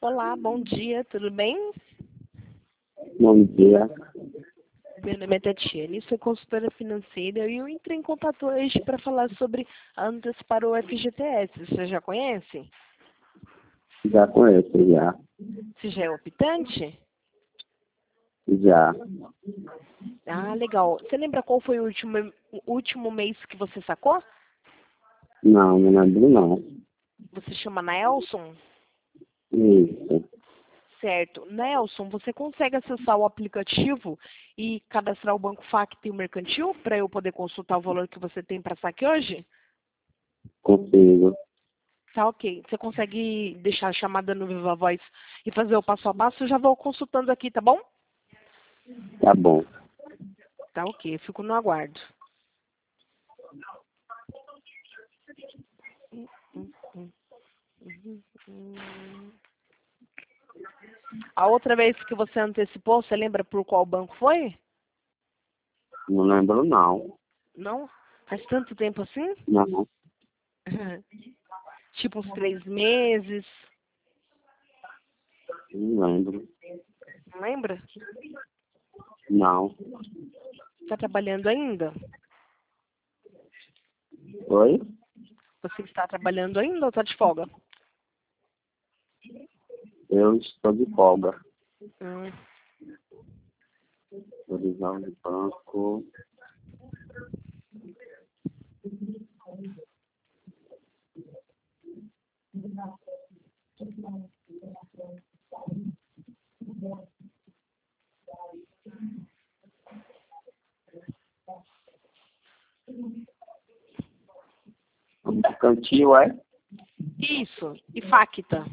Olá, bom dia, tudo bem? Bom dia. Meu nome é Tatiane, sou consultora financeira e eu entrei em contato hoje para falar sobre antecipar o FGTS. Você já conhece? Já conheço, já. Você já é optante? Já. Ah, legal. Você lembra qual foi o último mês que você sacou? Não, não lembro não. Você chama Nelson? Isso. Certo. Nelson, você consegue acessar o aplicativo e cadastrar o Banco Facta e o Mercantil para eu poder consultar o valor que você tem para saque hoje? Consigo. Tá ok. Você consegue deixar a chamada no Viva Voz e fazer o passo a passo? Eu já vou consultando aqui, tá bom? Tá bom. Tá ok, eu fico no aguardo. A outra vez que você antecipou, você lembra por qual banco foi? Não lembro não. Não? Faz tanto tempo assim? Não. Tipo uns 3 meses. Não lembro. Não lembra? Não. Está trabalhando ainda? Oi? Você está trabalhando ainda ou está de folga? Eu estou de folga. Hum. Revisão de banco. Cantil, é? Isso. E Facta?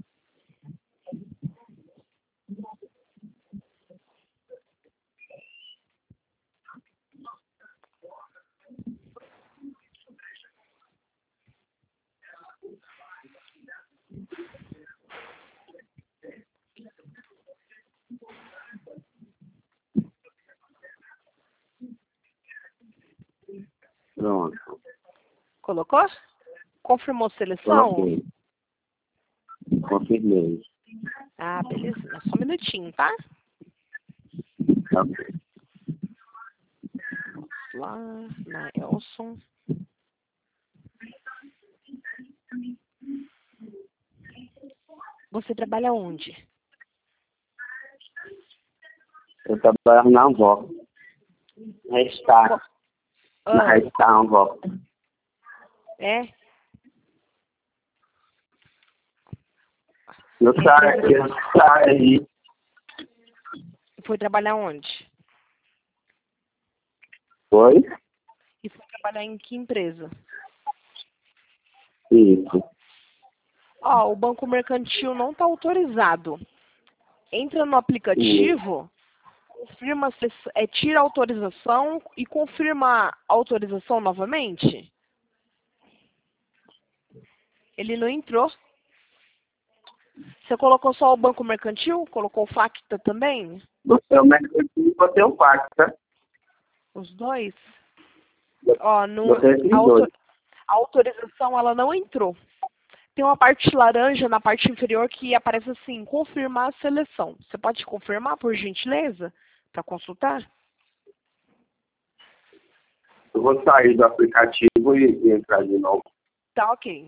Pronto. Colocou? Confirmou seleção? Coloquei. Confirmei. Ah, beleza. Só um minutinho, tá? Tá bom. Lá, Nelson. Você trabalha onde? Eu trabalho na avó. Restart. Na Ah, Restart, avó. é? Eu saí. Foi trabalhar onde? Foi? E foi trabalhar em que empresa? Isso. Ó, o Banco Mercantil não está autorizado. Entra no aplicativo, confirma, tira a autorização e confirma a autorização novamente. Ele não entrou. Você colocou só o Banco Mercantil? Colocou o Facta também? No seu mercantil, você é o pacta. Os dois? Ó, Você é a, dois. a autorização ela não entrou. Tem uma parte laranja na parte inferior que aparece assim, confirmar a seleção. Você pode confirmar, por gentileza, para consultar? Eu vou sair do aplicativo e entrar de novo. Tá ok.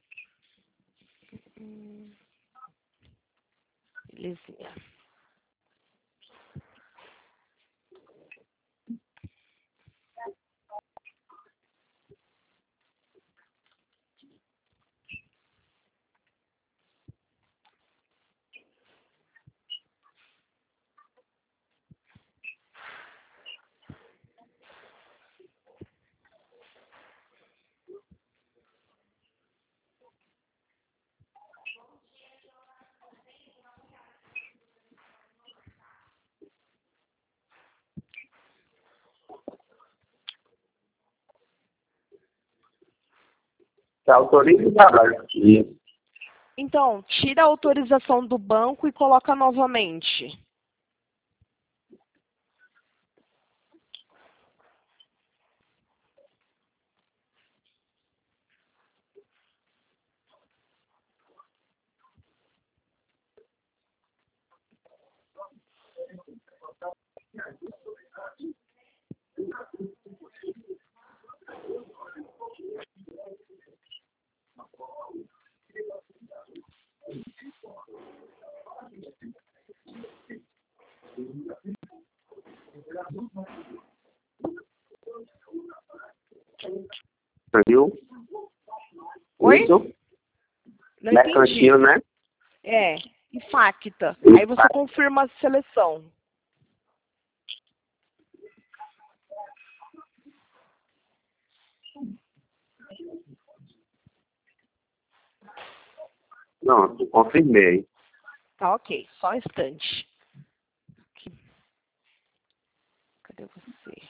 Belezinha. Você autoriza o trabalho. Isso. Então, tira a autorização do banco e coloca novamente. mercantil. Oi? Isso? Não Mercantil, entendi. né? É, e Facta. E Aí você confirma a seleção. Pronto, confirmei. Tá, ok. Só um instante. Aqui. Cadê você?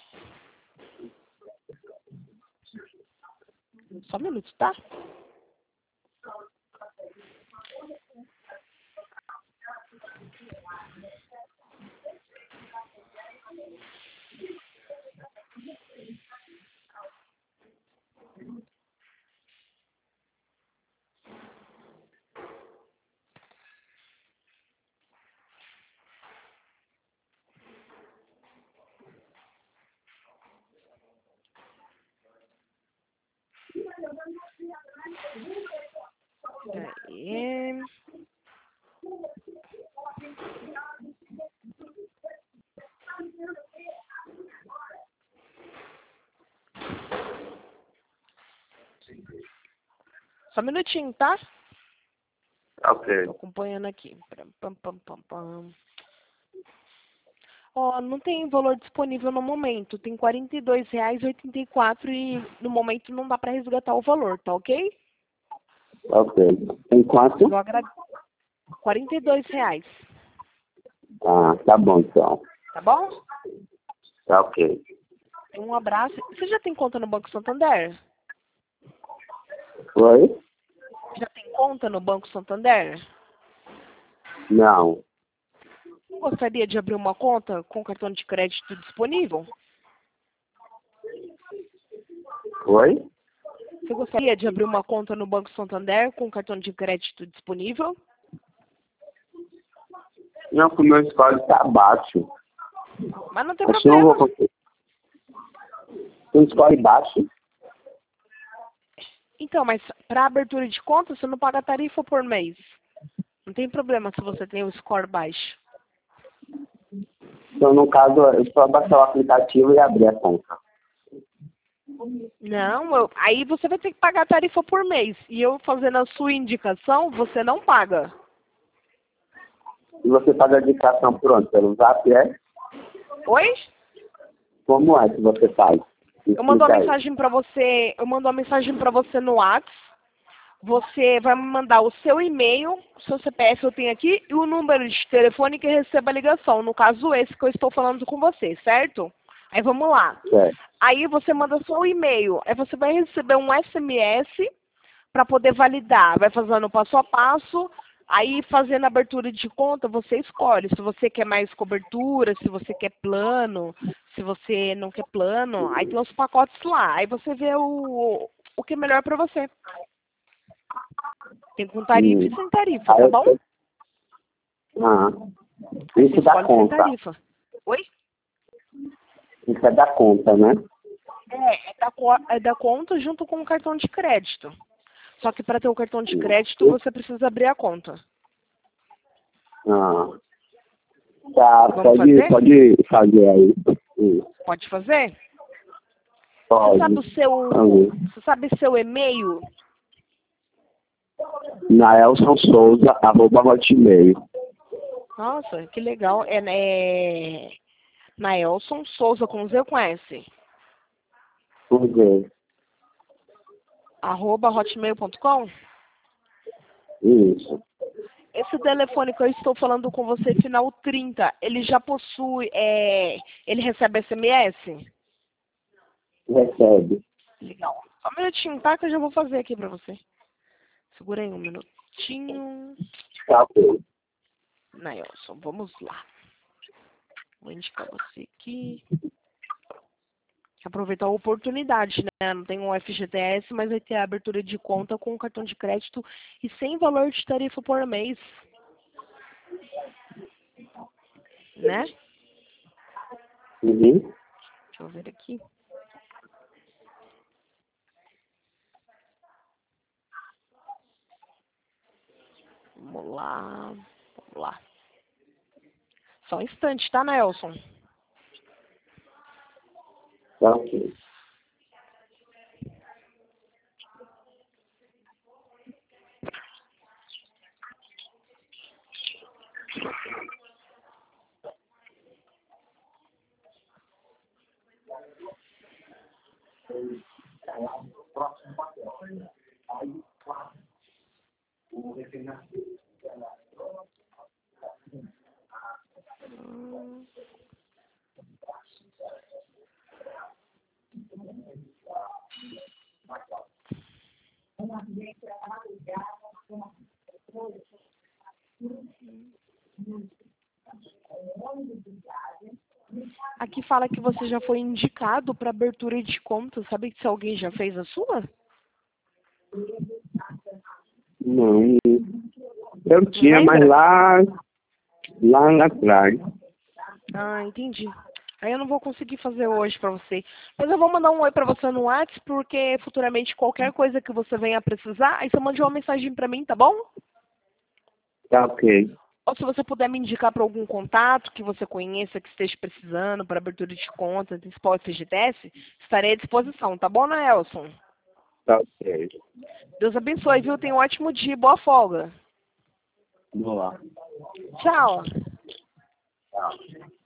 Só um minuto, tá? Peraí. Só um minutinho, tá? Ok. Tô acompanhando aqui. Pam, pam, pam, pam. Ó, não tem valor disponível no momento. Tem R$ 42,84 e no momento não dá pra resgatar o valor, tá ok? Ok. Tem quanto? Eu agradeço. R$ 42, Ah, tá bom então. tá bom? Tá ok. Um abraço. Você já tem conta no Banco Santander? Oi? Já tem conta no Banco Santander? Não. Não gostaria de abrir uma conta com cartão de crédito disponível? Oi? Você gostaria de abrir uma conta no Banco Santander com cartão de crédito disponível? Não, que o meu score tá baixo. Mas não tem Acho que não vou problema. conseguir. Tem um score baixo? Então, mas para abertura de conta, você não paga tarifa por mês. Não tem problema se você tem o score baixo. Então, no caso, eu só baixar o aplicativo e abrir a conta. Não, aí você vai ter que pagar tarifa por mês. E eu fazendo a sua indicação, você não paga. E você faz a indicação pronto pelo Zap, é? Oi? Como é que você faz? Eu mando uma Explica aí. mensagem para você, no WhatsApp. Você vai me mandar o seu e-mail, o seu CPF eu tenho aqui, e o número de telefone que receba a ligação. No caso, esse que eu estou falando com você, certo? Aí vamos lá. Certo. Aí você manda só o e-mail. Aí você vai receber um SMS para poder validar. Vai fazendo o passo a passo. Aí, fazendo a abertura de conta, você escolhe se você quer mais cobertura, se você quer plano, se você não quer plano. Aí tem os pacotes lá. Aí você vê o que é melhor para você. Tem com tarifa e sem tarifa, Aí tá eu bom? sei. Ah, Aí você isso dá escolhe sem conta. tarifa. Oi? Isso é da conta, né? É da conta junto com o cartão de crédito. Só que para ter o cartão de crédito, você precisa abrir a conta. Ah, tá, Vamos fazer? pode fazer aí. Isso, Pode fazer? pode. Fazer. Você sabe seu e-mail? naelsonsouza@hotmail. Nossa, que legal. É Naelson Souza com Z ou com S? Por quê? @hotmail.com? Isso. Esse telefone que eu estou falando com você, final 30, ele já possui, ele recebe SMS? Recebe. Legal. Só um minutinho, tá? Que eu já vou fazer aqui pra você. Segura aí um minutinho. Tá ok. Naelson, vamos lá. Vou indicar você aqui. Aproveitar a oportunidade, né? Não tem um FGTS, mas vai ter a abertura de conta com cartão de crédito e sem valor de tarifa por mês. Né? Uhum. Deixa eu ver aqui. Vamos lá. Vamos lá. Só um instante, tá, Nelson? Tá ok. Aqui fala que você já foi indicado para abertura de conta. Sabe se alguém já fez a sua? Não. Eu tinha, mas Lembra? lá atrás. Ah, entendi. Aí eu não vou conseguir fazer hoje pra você. Mas eu vou mandar um oi pra você no WhatsApp, porque futuramente qualquer coisa que você venha precisar, aí você mande uma mensagem pra mim, tá bom? Tá ok. Ou se você puder me indicar para algum contato que você conheça, que esteja precisando para abertura de conta, antecipar o FGTS, estarei à disposição, tá bom, Nelson? Tá ok. Deus abençoe, viu? Tenha um ótimo dia e boa folga. Vamos lá. Tchau. Tchau.